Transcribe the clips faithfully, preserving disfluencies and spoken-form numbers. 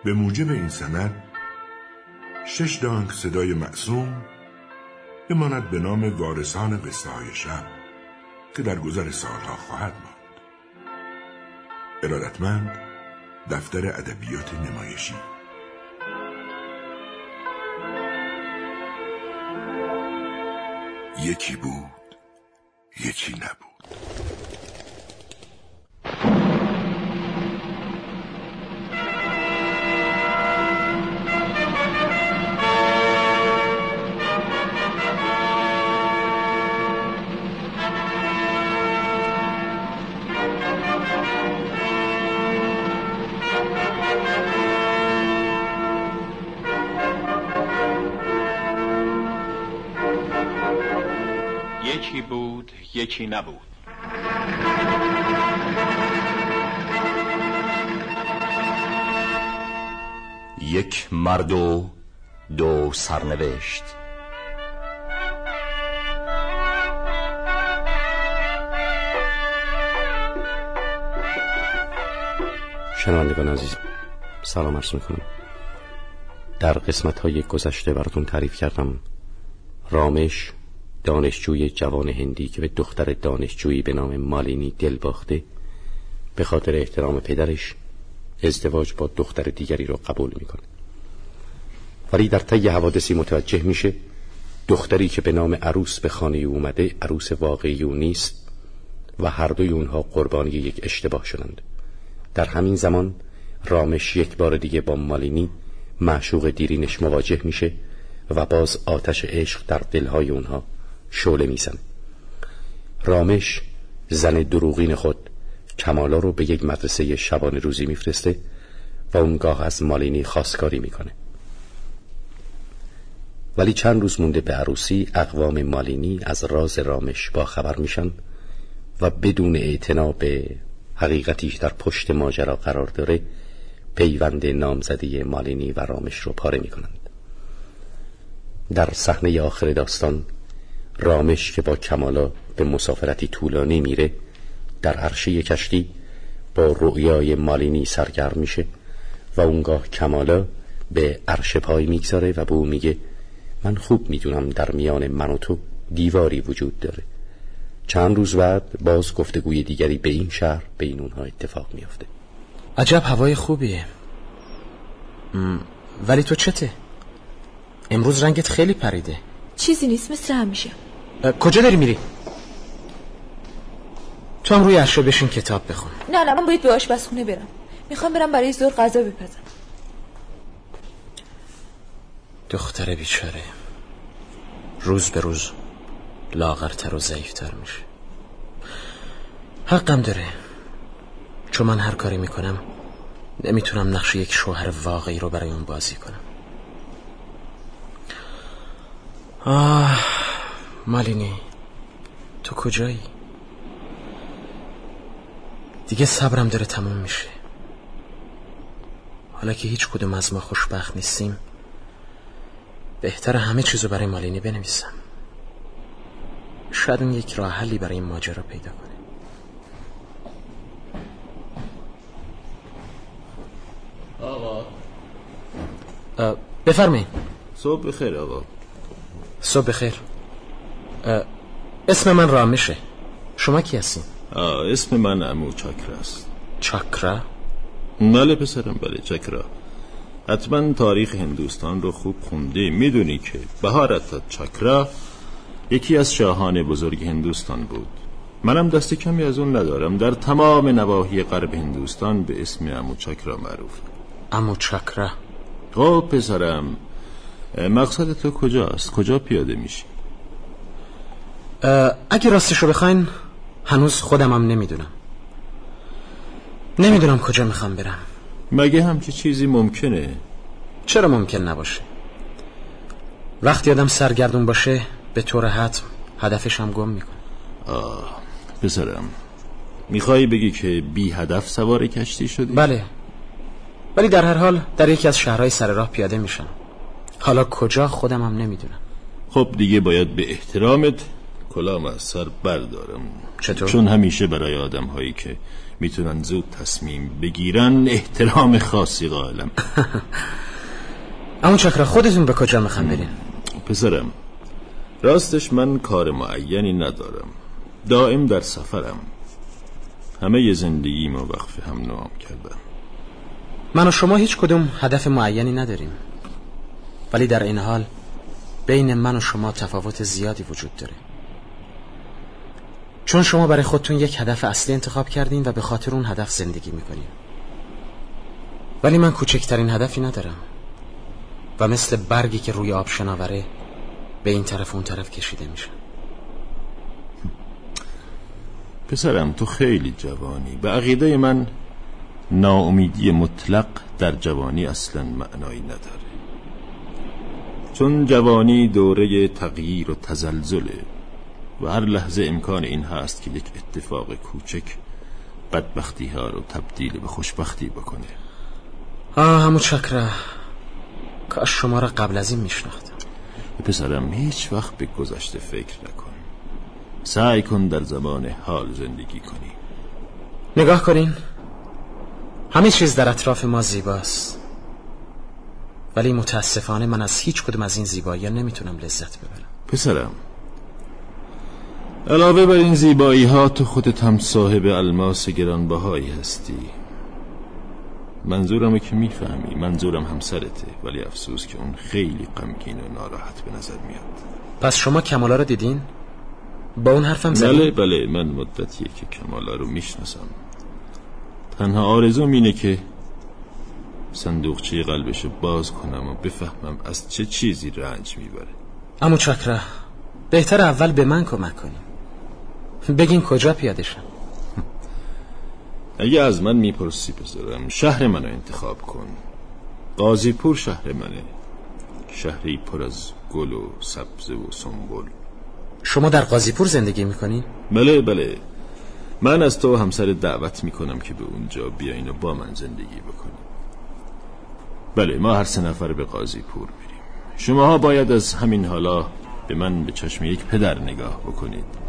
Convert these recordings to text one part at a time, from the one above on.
به موجب این سند شش دانگ صدای معصوم بماند به نام وارثان قصه های شب که در گذر سالها خواهد ماند. ارادتمند دفتر ادبیات نمایشی. یکی بود، یکی نبود. یکی بود، یکی نبود. یک مرد و دو سرنوشت. شنوندگان عزیز، سلام عرض میکنم. در قسمت‌های گذشته براتون تعریف کردم رامش، دانشجوی جوان هندی که به دختر دانشجویی به نام مالینی دل باخته، به خاطر احترام پدرش ازدواج با دختر دیگری رو قبول میکنه. ولی در طی حوادثی متوجه میشه دختری که به نام عروس به خانه اومده عروس واقعی او نیست و هر دوی اونها قربانی یک اشتباه شدند. در همین زمان رامش یک بار دیگه با مالینی معشوق دیرینش مواجه میشه و باز آتش عشق در دلهای اونها شعله میزنه. رامش زن دروغین خود کمالا رو به یک مدرسه شبانه روزی میفرسته و اونگاه از مالینی خواستگاری میکنه. ولی چند روز مونده به عروسی اقوام مالینی از راز رامش با خبر میشن و بدون اعتنا به حقیقتی در پشت ماجرا قرار داره پیوند نامزدی مالینی و رامش رو پاره میکنند. در صحنه آخر داستان رامش که با کمالا به مسافرتی طولانی میره در عرشه کشتی با رؤیای مالینی سرگرم میشه و اونگاه کمالا به عرشه پای میگذاره و به او میگه من خوب میدونم در میان من و تو دیواری وجود داره. چند روز بعد باز گفتگوی دیگری به این شهر بین اونها اتفاق میافته. عجب هوای خوبیه. م... ولی تو چته؟ امروز رنگت خیلی پریده. چیزی نیست، مثل همیشه. کجا داری میری؟ تو هم روی عرشه بشین کتاب بخون. نه نه، من باید به آشپزخونه برم. میخوام برم برای ظهر غذا بپزم. دختر بیچاره روز به روز لاغرتر و ضعیفتر میشه. حقم داره، چون من هر کاری میکنم نمیتونم نقش یک شوهر واقعی رو برای اون بازی کنم. آه مالینی، تو کجایی؟ دیگه صبرم داره تموم میشه. حالا که هیچ کدوم از ما خوشبخت نیستیم بهتره همه چیزو برای مالینی بنویسم. شاید اون یک راه حلی برای این ماجرا پیدا کنه. آقا بفرمایید. صبح بخیر آقا. صبح بخیر. اسم من رامشه. شما کی هستین؟ اسم من عمو چاکرا است. چاکرا؟ بله پسرم، بله چاکرا. حتما تاریخ هندوستان رو خوب خوندی، میدونی که بهارت چاکرا یکی از شاهان بزرگ هندوستان بود. منم دست کمی از اون ندارم. در تمام نواحی غرب هندوستان به اسم عمو چاکرا معروف. عمو چاکرا. خب پسرم، مقصد تو کجاست؟ کجا پیاده میشی؟ اگه راستشو بخواین هنوز خودم هم نمیدونم. نمیدونم کجا میخوام برم. مگه همچی چیزی ممکنه؟ چرا ممکن نباشه؟ وقتی آدم سرگردون باشه به طور حتم هدفش هم گم میکنه. آه پسرم، میخوایی بگی که بی هدف سوار کشتی شدی؟ بله، ولی در هر حال در یکی از شهرهای سر راه پیاده میشم. حالا کجا خودم هم نمیدونم. خب دیگه باید به احترامت کلام از سر بردارم. چطور؟ چون همیشه برای آدم هایی که میتونن زود تصمیم بگیرن احترام خاصی قائلم. اما چکرا خودتون به کجا میخوام برین؟ پسرم، راستش من کار معینی ندارم، دائم در سفرم. همه ی زندگیمو وقف هم نام کردم. من و شما هیچ کدوم هدف معینی نداریم، ولی در این حال بین من و شما تفاوت زیادی وجود داره. چون شما برای خودتون یک هدف اصلی انتخاب کردین و به خاطر اون هدف زندگی میکنین، ولی من کوچکترین هدفی ندارم و مثل برگی که روی آب شناوره به این طرف اون طرف کشیده میشه. پسرم، تو خیلی جوانی. به عقیده من ناامیدی مطلق در جوانی اصلا معنایی نداره، چون جوانی دوره تغییر و تزلزله و هر لحظه امکان این هست که یک اتفاق کوچک بدبختی ها رو تبدیل به خوشبختی بکنه. آه همون چکره، کاش شما را قبل از این میشناختم. پسرم، هیچ وقت به گذشته فکر نکن، سعی کن در زمان حال زندگی کنی. نگاه کنین، همه چیز در اطراف ما زیباست، ولی متاسفانه من از هیچ کدوم از این زیبایی ها نمیتونم لذت ببرم. پسرم، علاوه بر این زیبایی ها تو خودت هم صاحب الماس گرانبهایی هستی. منظورمه که میفهمی، منظورم همسرته، ولی افسوس که اون خیلی غمگین و ناراحت به نظر میاد. پس شما کمالا رو دیدین؟ با اون حرفم زدین؟ بله بله، من مدتیه که کمالا رو میشناسم. تنها آرزوم اینه که صندوقچه قلبشو باز کنم و بفهمم از چه چیزی رنج میبره. عمو چکره، بهتر اول به من کمک کنیم. بگین کجا پیادشم؟ اگه از من میپرسی پسرم، شهر منو انتخاب کن. قاضی پور شهر منه، شهری پر از گل و سبزه و سنبل. شما در قاضی پور زندگی میکنین؟ بله بله، من از تو همسر دعوت میکنم که به اونجا بیاین و با من زندگی بکنیم. بله، ما هر سه نفر به قاضی پور میریم. شماها باید از همین حالا به من به چشم یک پدر نگاه بکنید.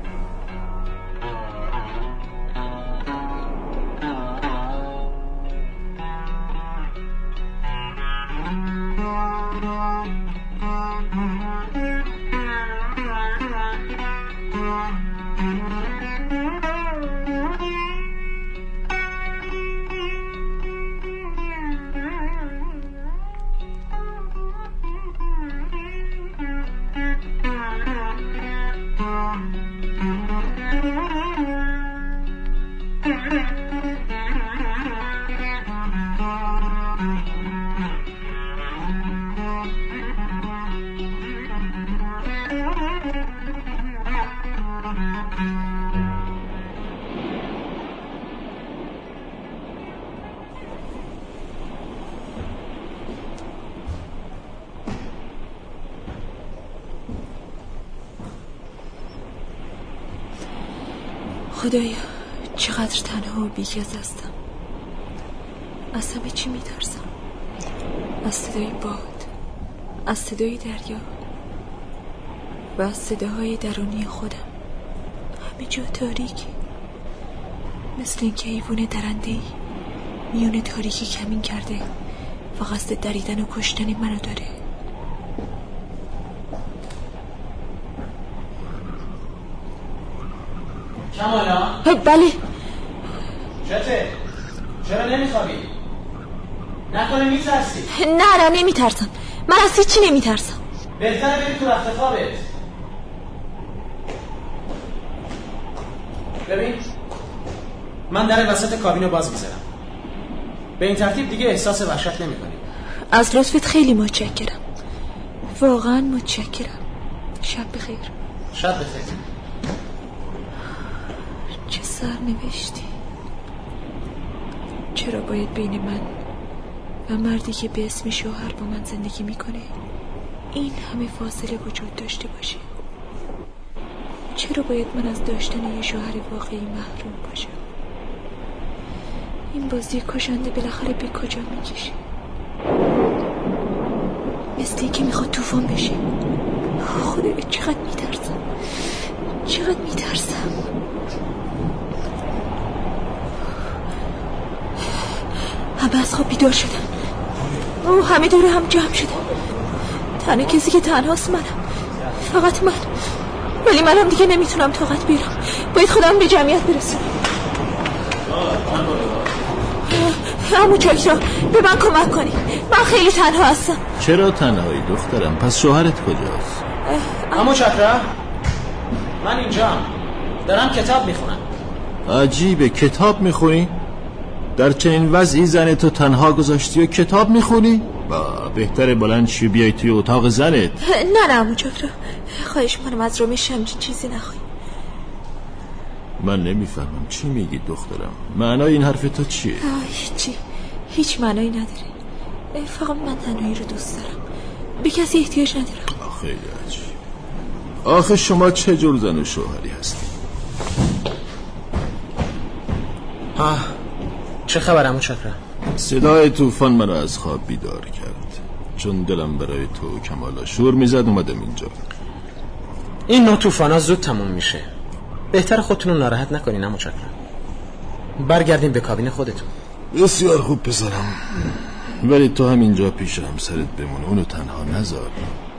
خدایا چقدر تنها و بی‌کس هستم. از همه چی میترسم، از صدای باد، از صدای دریا و از صداهای درونی خودم. همه جا تاریکی، مثل این که حیوان درنده‌ای میون تاریکی کمین کرده و قصد دریدن و کشتن منو داره. کمالا؟ بله. چته؟ چرا نمیخوابی؟ نکنه میترسی؟ نه نه نمیترسم، من از هیچی نمیترسم. بهتره بری تو رخت خوابت. ببین، من در وسط کابینو باز میذارم. به این ترتیب دیگه احساس وحشت نمی‌کنی. از لطفت خیلی متشکرم، واقعا متشکرم. شب بخیر. شب بخیر. چه سرنوشتی. چرا باید بین من و مردی که به اسم شوهر با من زندگی میکنه این همه فاصله وجود داشته باشه؟ چرا باید من از داشتن یه شوهر واقعی محروم باشم؟ این بازی کشنده بالاخره به کجا میکشه؟ مثل اینکه میخواد طوفان بشه. خدایا چقدر میترسم، چقدر میترسم. همه از خواب بیدار شدن. او همه دور هم جمع شدن. تنها کسی که تنهاست منم، فقط من. ولی منم دیگه نمیتونم طاقت بیارم. باید خودم به جمعیت برسونم. عمو چاکرا به من کمک کنی، من خیلی تنها هستم. چرا تنهایی دخترم؟ پس شوهرت کجاست؟ عمو چاکرا من اینجا دارم کتاب میخونم. عجیبه، کتاب میخونی؟ در چنین وضعی زن تو تنها گذاشتی و کتاب میخونی؟ با بهتره بلند شی بیای توی اتاق زنت. نه نه عمو چاکرا، خواهش میکنم از رامش همچین چیزی نخوای. من نمیفهمم چی میگی دخترم. معنای این حرف تو چیه؟ هیچی، هیچ معنایی نداره. فقط من تنهایی رو دوست دارم، به کسی احتیاج ندارم. خیلی عجیب. آخه شما چه جور زن و شوهری هستی؟ آه چه خبر عمو چاکرا؟ صدای طوفان منو از خواب بیدار کرد، چون دلم برای تو کمالا شور میزد اومدم اینجا. این نوع طوفانا زود تموم میشه. بهتر خودتون رو ناراحت نکنین عمو چاکرا. برگردیم به کابین خودتون. بسیار خوب پسرم، ولی تو هم اینجا پیش همسرت بمون، اونو تنها نذار.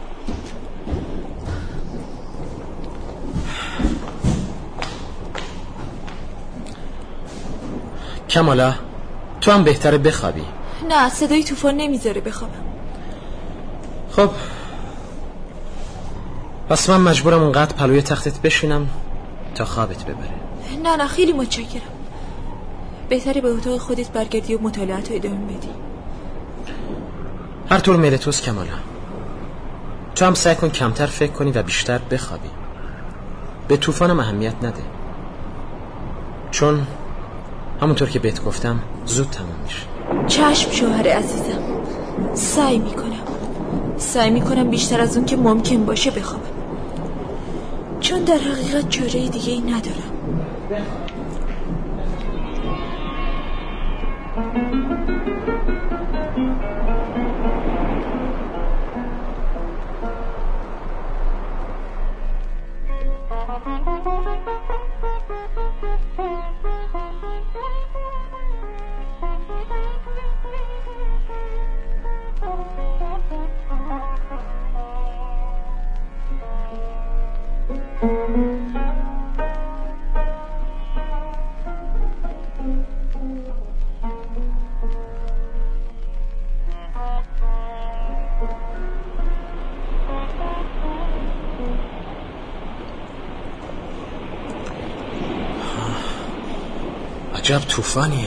کمالا تو هم بهتره بخوابی. نه صدای طوفان نمیذاره بخوابم. خب پس من مجبورم اونقدر پلوی تختت بشینم تا خوابت ببره. نه نه خیلی متشکرم. بهتره به اتاق خودت برگردی و مطالعات رو ادامه بدی. هر طور میره توست کمالا. تو هم سعی کن کمتر فکر کنی و بیشتر بخوابی. به طوفانم اهمیت نده، چون همونطور که بهت گفتم زود تموم میشه. چشم شوهر عزیزم، سعی میکنم سعی میکنم بیشتر از اون که ممکن باشه بخوابم، چون در حقیقت چاره دیگه ای ندارم. عجب طوفانیه.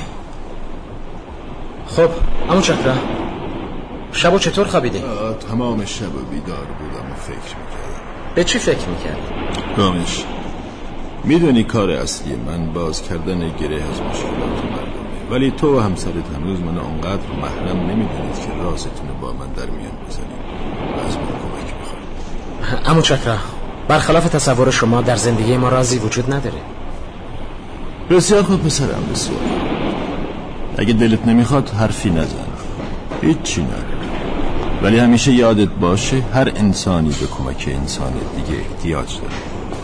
خب عمو چاکرا شبو چطور خوابیدی؟ تمام شب بیدار بودم و فکر میکردم. به چی فکر میکردی؟ رامش، میدونی کار اصلی من باز کردن گره از مشکلات مردمه، ولی تو و همسرت هنوز من اونقدر محرم نمیدونید که رازتون با من در میان بزنید. از من کمک میخواید. عمو چاکرا برخلاف تصور شما در زندگی ما رازی وجود نداره. بسیار خوب پسرم، بسیار. اگه دلت نمیخواد حرفی نزن، هیچی نداره، ولی همیشه یادت باشه هر انسانی به کمک انسان دیگه احتیاج داره.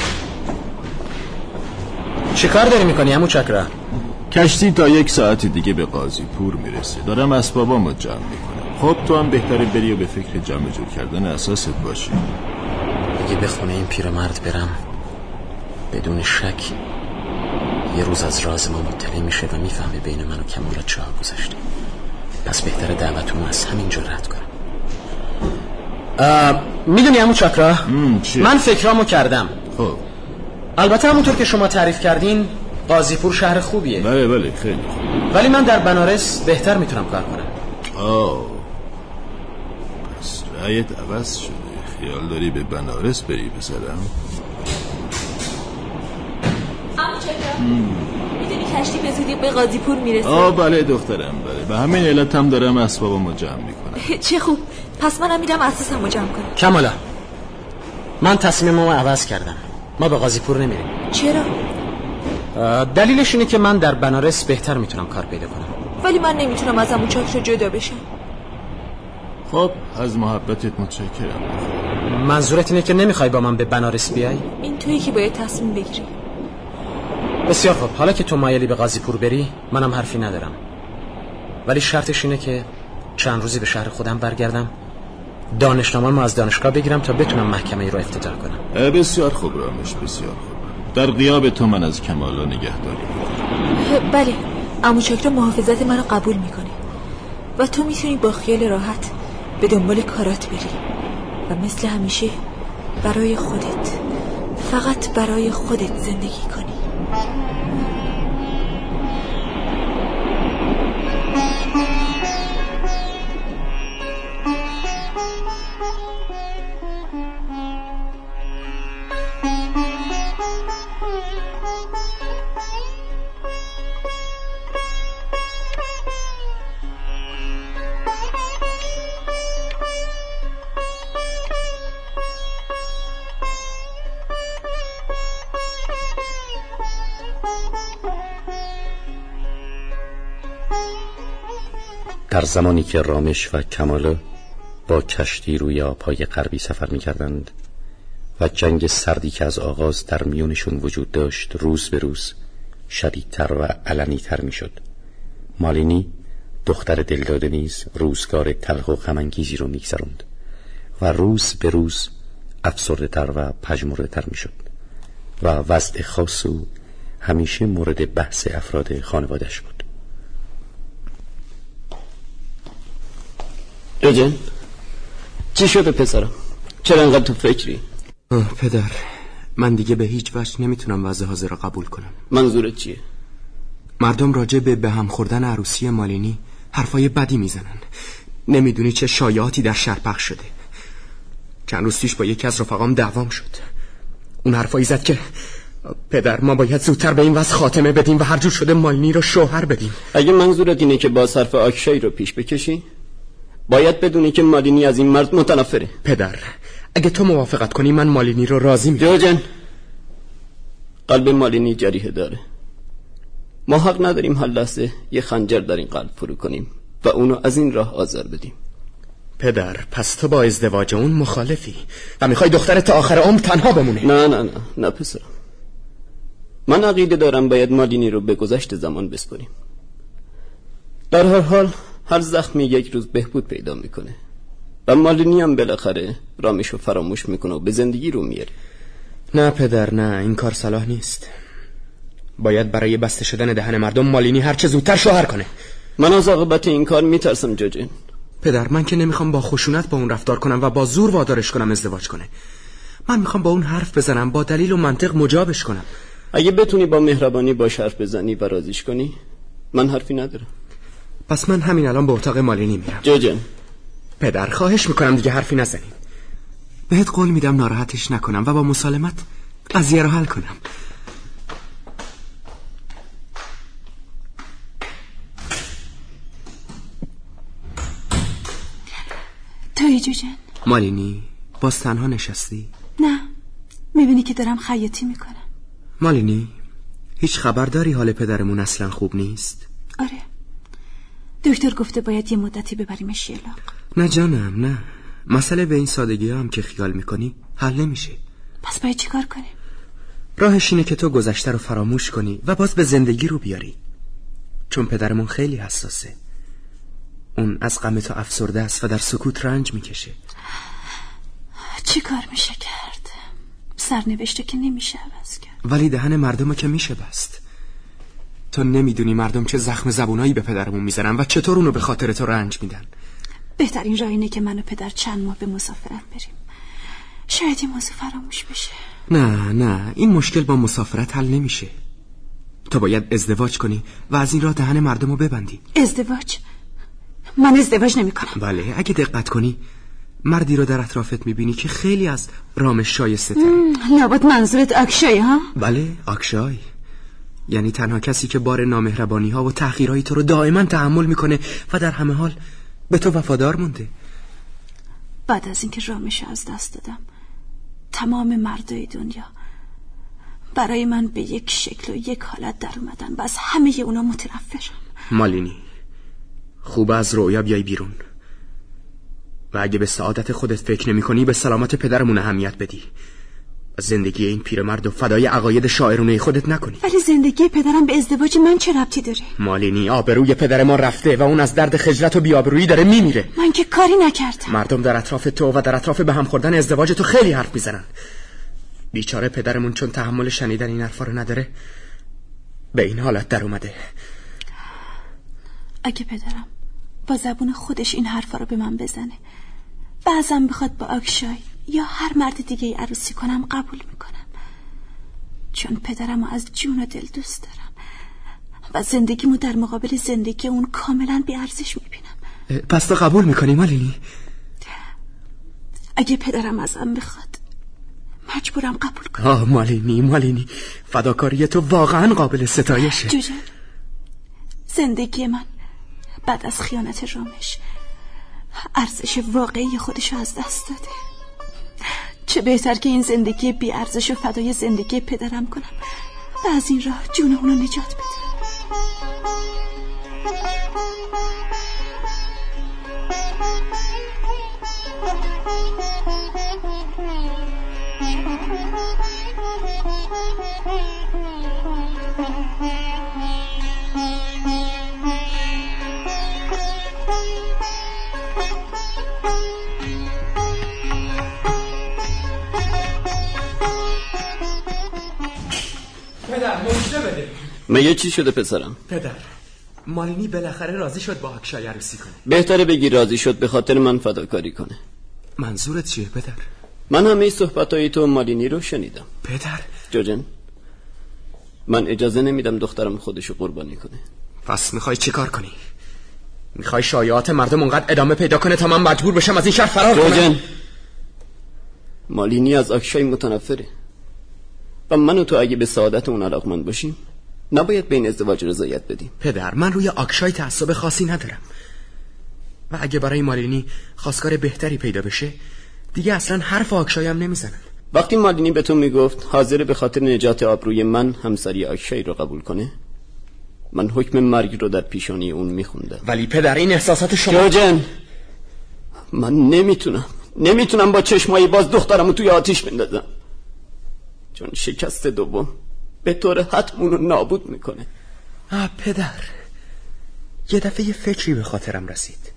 چه کار داری میکنی عمو چاکرا؟ کشتی تا یک ساعت دیگه به قاضی پور میرسه، دارم اسبابامو جمع میکنم. خب تو هم بهتره بری و به فکر جمع جور کردن اساست باشی. اگه به خونه این پیرمرد برم بدون شک یه روز از راز ما مطلع میشه و میفهمه بین من و کمالا چه ها گذشته. پس بهتره دعوتونو از همینجا رد کنم. میدونی عمو چاکرا من فکرامو کردم. خب البته همونطور که شما تعریف کردین قاضیپور شهر خوبیه. بله بله خیلی خوب، ولی من در بنارس بهتر میتونم کار کنم. آه پس رأیت عوض شده، خیال داری به بنارس بری پسرم؟ عمو چاکرا میدونی کشتی به زودی به قاضیپور میرسه؟ آه بله دخترم، بله، به همین علت هم دارم اسبابمو جمع میکنم. چه خوب، پس منم میرم اساسمو جمع کنم. کمالا من تصمیممو عوض کردم، ما به قاضیپور نمیریم. چرا؟ دلیلش اینه که من در بنارس بهتر میتونم کار پیدا کنم. ولی من نمیتونم از عمو چاکرا جدا بشم. خب از محبتت متشکرم. منظورت اینه که نمیخوای با من به بنارس بیای؟ این تویی که باید تصمیم بگیری. بسیار خوب، حالا که تو مایلی به قاضی پور بری منم حرفی ندارم، ولی شرطش اینه که چند روزی به شهر خودم برگردم، دانشنامه‌مو از دانشگاه بگیرم تا بتونم محکمه ای رو افتتاح کنم. بسیار خوب رامش، بسیار خوب. در غیاب تو من از کمالا نگهداری میکنم. بله، عمو چاکرا محافظت منو قبول میکنه و تو میتونی با خیال راحت به دنبال کارات بری و مثل همیشه برای خودت، فقط برای خودت زندگی کنی. در زمانی که رامش و کماله با کشتی روی آبهای غربی سفر می کردند و جنگ سردی که از آغاز در میونشون وجود داشت روز به روز شدیدتر و علنی‌تر می شد، مالینی دختر دلداده نیز روزگار تلخ و غم‌انگیزی رو می‌گذروند و روز به روز افسرده‌تر و پژمرده‌تر می شد و وضع خاص او همیشه مورد بحث افراد خانواده‌اش بود. جوجن، چی شده پسرم؟ چرا انقدر تو فکری؟ پدر، من دیگه به هیچ وجه نمیتونم وضع حاضر را قبول کنم. منظورت چیه؟ مردم راجع به به هم خوردن عروسی مالینی حرفای بدی میزنن. نمیدونی چه شایعاتی در شهر پخش شده. چند روز پیش با یکی از رفقام دعوام شد. اون حرفایی زد که پدر ما باید زودتر به این وضع خاتمه بدیم و هر جور شده مالینی رو شوهر بدیم. اگه منظورت اینه که با صرف آکشایی رو پیش بکشی، باید بدونی که مالینی از این مرد متنفره. پدر، اگه تو موافقت کنی من مالینی رو راضی میکنم. جوجن، قلب مالینی جریحه داره. ما حق نداریم هر لحظه یه خنجر در این قلب فرو کنیم و اونو از این راه آزار بدیم. پدر، پس تو با ازدواج اون مخالفی و میخوای دخترت تا آخر عمر تنها بمونه؟ نه نه نه نه پسرم، من عقیده دارم باید مالینی رو به گذشت زمان بسپاریم. در هر حال هر زخمی یک روز بهبود پیدا میکنه و مالینی هم بالاخره رامشو فراموش میکنه و به زندگی رو میاره. نه پدر، نه، این کار صلاح نیست. باید برای بسته شدن دهن مردم مالینی هر چه زودتر شوهر کنه. من از عاقبت این کار میترسم جوجن. پدر، من که نمیخوام با خشونت با اون رفتار کنم و با زور وادارش کنم ازدواج کنه. من میخوام با اون حرف بزنم، با دلیل و منطق مجابش کنم. اگه بتونی با مهربانی باش حرف بزنی و راضیش کنی، من حرفی ندارم. پس من همین الان به اتاق مالینی میرم. جوجن، پدر خواهش میکنم دیگه حرفی نزنیم. بهت قول میدم ناراحتش نکنم و با مسالمت قضیه رو حل کنم. توی جوجن؟ مالینی، باز تنها نشستی؟ نه، میبینی که دارم خیاطی میکنم. مالینی، هیچ خبر داری حال پدرمون اصلا خوب نیست؟ آره، دکتر گفته باید یه مدتی ببریمش یلاق. نه جانم، نه، مسئله به این سادگی هم که خیال میکنی حل نمیشه. پس باید چیکار کنیم؟ راهش اینه که تو گذشته رو فراموش کنی و باز به زندگی رو بیاری، چون پدرمون خیلی حساسه. اون از غم تو افسرده است و در سکوت رنج میکشه. چی کار میشه کرد؟ سرنوشته که نمیشه عوض کرد، ولی دهن مردمو که میشه بست. تو نمیدونی مردم چه زخم زبونایی به پدرمون میزنن و چطور اونو به خاطر تو رنج میدن. بهترین راه اینه که من و پدر چند ماه به مسافرت بریم. شاید این موضوع فراموش بشه. نه نه، این مشکل با مسافرت حل نمیشه. تو باید ازدواج کنی و از این راه دهن مردمو ببندی. ازدواج؟ من ازدواج نمی کنم. بله، اگه دقت کنی مردی رو در اطرافت میبینی که خیلی از رامش شایسته تره. لابد منظورت آکشای ها؟ بله، آکشای. یعنی تنها کسی که بار نامهربانی ها و تحقیرهای تو رو دائما تحمل میکنه و در همه حال به تو وفادار مونده. بعد از اینکه رامش از دست دادم، تمام مردای دنیا برای من به یک شکل و یک حالت در اومدن و از همه اونا متنفرم. مالینی، خوب از رویا بیای بیرون. و اگه به سعادت خودت فکر نمی کنی به سلامت پدرمون اهمیت بدی و زندگی این پیرمرد و فدای عقاید شاعرانه خودت نکنی. ولی زندگی پدرم به ازدواج من چه ربطی داره؟ مالینی، آبروی پدر ما رفته و اون از درد خجلت و بی‌آبرویی داره میمیره. من که کاری نکردم. مردم در اطراف تو و در اطراف به هم خوردن ازدواج تو خیلی حرف میزنن. بیچاره پدرمون چون تحمل شنیدن این حرفا رو نداره به این حالت در اومده. اگه پدرم با زبون خودش این حرفا رو به من بزنه، بعضم بخواد با آکشای یا هر مرد دیگه ای عروسی کنم، قبول میکنم، چون پدرمو از جون و دل دوست دارم و زندگیمو در مقابل زندگی اون کاملا بی ارزش میبینم. پس تو قبول میکنی مالینی؟ اگه پدرم ازم بخواد مجبورم قبول کنم. آه مالینی مالینی، فداکاری تو واقعا قابل ستایشه. جوجه، زندگی من بعد از خیانت رامش ارزش واقعی خودشو از دست داده. چه بهتر که این زندگی بی ارزش و فدای زندگی پدرم کنم و از این راه جون اونو نجات بدم. پدر مجده بده. مگه چی شده پسرم؟ پدر، مالینی بالاخره راضی شد با اکشای عروسی کنه. بهتره بگی راضی شد به خاطر من فداکاری کنه. منظورت چیه پدر؟ من همه صحبتای تو مالینی رو شنیدم. پدر جوجن، من اجازه نمیدم دخترم خودشو قربانی کنه. پس میخوای چی کار کنی؟ میخوای شایعات مردم اونقدر ادامه پیدا کنه تا من مجبور بشم از این شهر فرار کنم؟ جوجن، مالینی از اکشای متنفره و من و تو اگه به سعادت اون علاقمند باشیم نباید به این ازدواج رضایت بدیم. پدر، من روی آکشای تعصب خاصی ندارم و اگه برای مالینی خواستگار بهتری پیدا بشه دیگه اصلا حرف آکشای هم نمیزنم. وقتی مالینی به تو میگفت حاضر به خاطر نجات آبروی من همسری آکشای رو قبول کنه، من حکم مرگ رو در پیشانی اون میخوندم. ولی پدر، این احساسات شما... جوجن، من نمیتونم نمیتونم با چشمای باز دخترمو توی آتیش بندازم، چون شکست دوم به طور حتم اونو نابود میکنه. آه پدر، یه دفعه یه فکری به خاطرم رسید.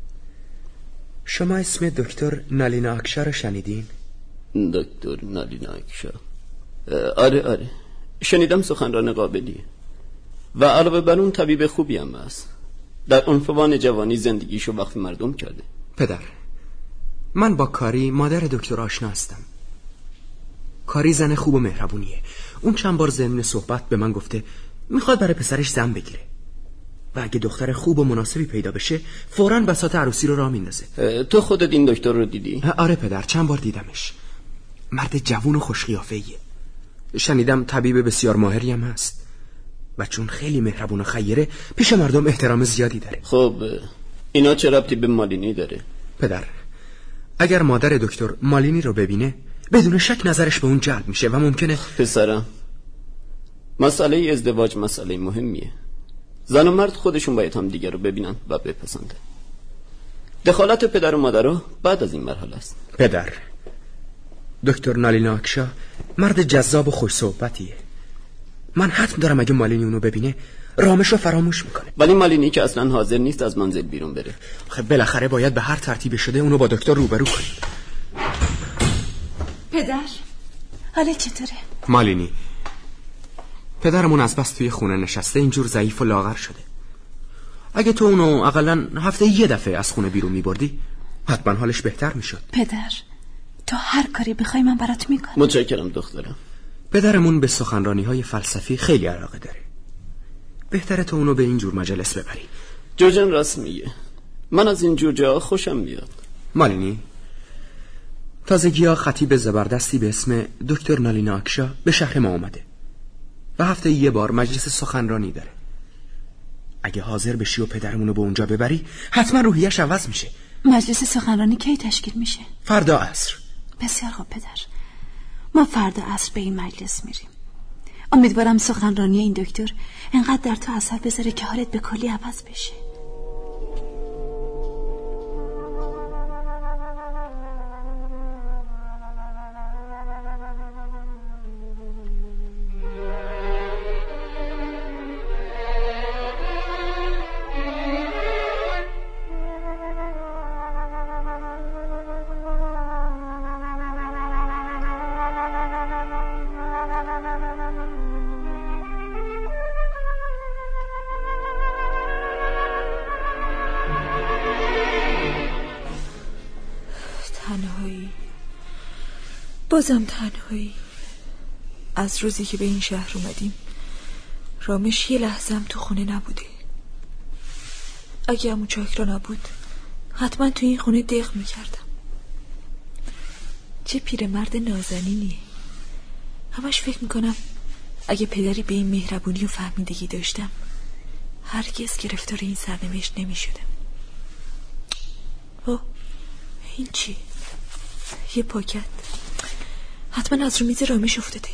شما اسم دکتر نالینا آکشا رو شنیدین؟ دکتر نالینا آکشا؟ آره آره شنیدم، سخنران قابلیه و علاوه بر اون طبیب خوبی هم هست. در عنفوان جوانی زندگیشو وقف مردم کرده. پدر، من با کاری مادر دکتر آشنا هستم. کاری زن خوب و مهربونیه. اون چند بار ضمن صحبت به من گفته میخواد برای پسرش زن بگیره و اگه دختر خوب و مناسبی پیدا بشه فوراً بساط عروسی رو راه میندازه. تو خودت این دکتر رو دیدی؟ آره پدر، چند بار دیدمش. مرد جوون و خوشقیافه‌ایه. شنیدم طبیب بسیار ماهری هم هست و چون خیلی مهربون و خیره پیش مردم احترام زیادی داره. خب اینا چه ربطی به مالینی داره؟ پدر، اگر مادر دکتر مالینی رو ببینه بدون شک نظرش به اون جلب میشه و ممکنه... پسرم، مسئله ازدواج مسئله مهمیه. زن و مرد خودشون باید هم دیگر رو ببینن و بپسندن. دخالت پدر و مادر رو بعد از این مرحله است. پدر، دکتر نالینا آکشا مرد جذاب و خوش صحبتیه. من حتم دارم اگه مالینی اونو ببینه رامش رو فراموش میکنه. ولی مالینی که اصلا حاضر نیست از منزل بیرون بره. خب بالاخره باید به هر ترتیبی شده اونو با دکتر روبرو کنیم. پدر، حالا چطوره؟ مالینی، پدرمون از بس توی خونه نشسته اینجور ضعیف و لاغر شده. اگه تو اونو اقلا هفته یه دفعه از خونه بیرون میبردی حتما حالش بهتر میشد. پدر، تو هر کاری بخوای من برات میکنم. متشکرم دخترم. پدرمون به سخنرانی های فلسفی خیلی علاقه داره. بهتره تو اونو به اینجور مجلس ببری. جوجن راست میگه، من از اینجور جا خوشم میاد. مالینی، تازگی ها خطیب زبردستی به اسم دکتر نالینا آکشا به شهر ما اومده و هفته یه بار مجلس سخنرانی داره. اگه حاضر بشی و پدرمونو به اونجا ببری حتما روحیش عوض میشه. مجلس سخنرانی کی تشکیل میشه؟ فردا عصر. بسیار خوب پدر، ما فردا عصر به این مجلس میریم. امیدوارم سخنرانی این دکتر انقدر در تو اثر بذاره که حالت به کلی عوض بشه. بازم تنهایی. از روزی که به این شهر اومدیم رامش یه لحظم تو خونه نبوده. اگه عمو چاکرا نبود حتما تو این خونه دق میکردم. چه پیرمرد نازنینیه. همش فکر میکنم اگه پدری به این مهربونی و فهمیدگی داشتم هرگز گرفتار این سرنوشت نمیشدم. اوه این چی؟ یه پاکت. حتما از رو میز رامش افتاده.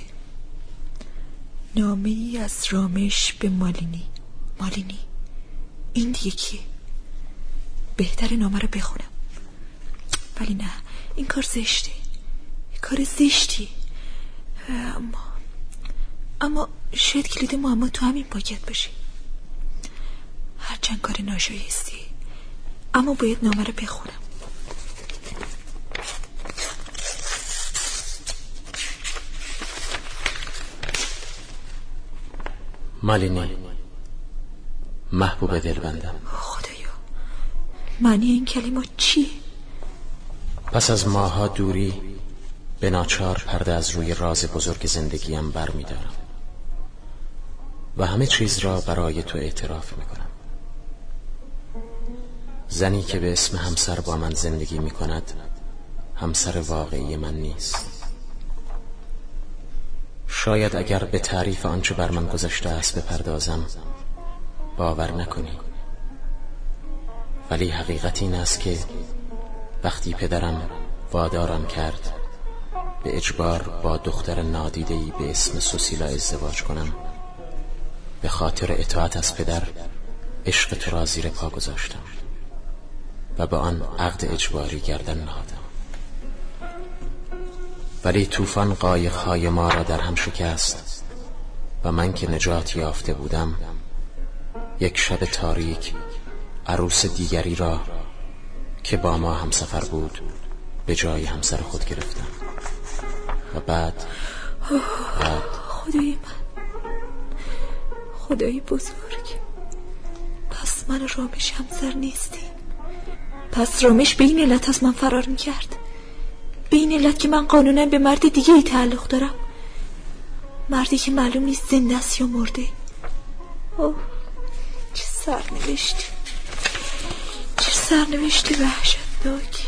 نامه ای از رامش به مالینی. مالینی این دیگه کیه؟ بهتر نامه رو بخونم. ولی نه، این کار زشته، کار زشتی. اما اما شاید کلید معما تو همین پاکت باشه. هرچند کار ناشایستی، اما باید نامه رو بخونم. مالینی، محبوب دلبندم. خدایا، معنی این کلمات چیه؟ پس از ماها دوری به ناچار پرده از روی راز بزرگ زندگیم بر می دارم و همه چیز را برای تو اعتراف می کنم. زنی که به اسم همسر با من زندگی می کند همسر واقعی من نیست. شاید اگر به تعریف آنچه بر من گذشته است بپردازم باور نکنی، ولی حقیقت این است که وقتی پدرم وادارم کرد به اجبار با دختر نادیده‌ای به اسم سوسیلا ازدواج کنم، به خاطر اطاعت از پدر عشق تو را زیر پا گذاشتم و به آن عقد اجباری گردن نهادم. ولی طوفان قایق‌های ما را در هم شکست و من که نجات یافته بودم یک شب تاریک عروس دیگری را که با ما همسفر بود به جای همسر خود گرفتم و بعد بعد خدای من، خدای بزرگ، پس من رامش همسر نیستیم. پس رامش به این علت از من فرار میکرد، به این علت که من قانونا به مرد دیگه ای تعلق دارم، مردی که معلوم نیست زنده است یا مرده. اوه چه سرنوشتی، چه سرنوشتی وحشتناکی.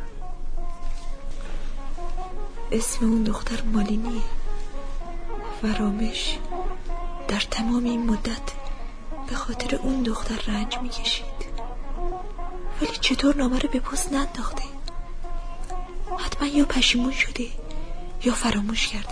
اسم اون دختر مالینیه و رامش در تمام این مدت به خاطر اون دختر رنج میکشید، ولی چطور نامه رو به پست ننداخته؟ حتما یا پشیمون شده یا فراموش کرده.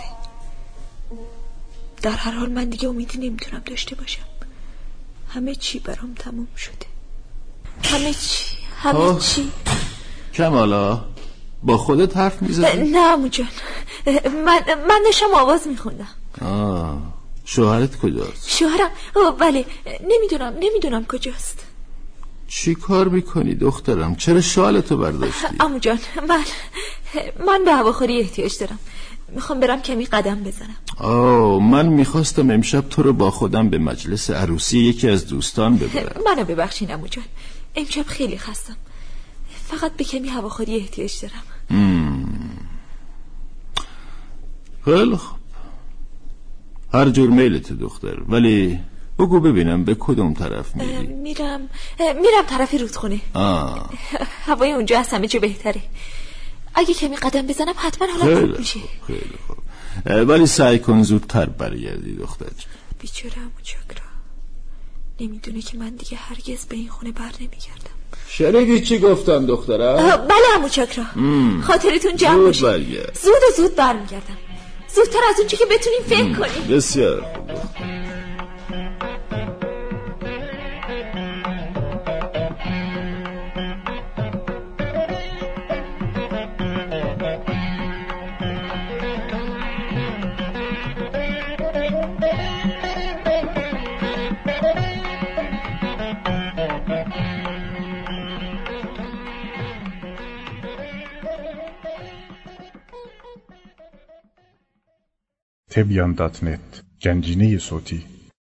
در هر حال من دیگه امیدی نمیتونم داشته باشم. همه چی برام تموم شده، همه چی، همه آه. چی. کمالا با خودت حرف میزنی؟ نه عمو جان، من من داشتم آواز میخوندم. آه شوهرت کجاست؟ شوهرم بله، نمیدونم نمیدونم کجاست. چی کار میکنی دخترم؟ چرا شالتو برداشتی؟ عمو جان من من به هواخوری احتیاج دارم، میخوام برم کمی قدم بزنم. آه من میخواستم امشب تو رو با خودم به مجلس عروسی یکی از دوستان ببرم. منو ببخشین عمو جان، امشب خیلی خستم، فقط به کمی هواخوری احتیاج دارم. خیلی خوب، هر جور میلت دختر، ولی بگو ببینم به کدوم طرف میری؟ میرم میرم طرف رودخونه. آه. هوای اونجا از همه جا بهتره. اگه کمی قدم بزنم حتما حالا خوب میشه. خیلی خوب، ولی سعی کن زودتر برگردی دختر. بیچاره عمو چاکرا نمیدونه که من دیگه هرگز به این خونه بر نمیگردم. شنیدی چی گفتم دخترم؟ بله عمو چاکرا، خاطرتون جمع باشه. زود زود و زود برمیگردم، زودتر از اون چی که بتونیم فکر کنیم. بسیار خوب. تبیان دات نت، گنجینه صوتی.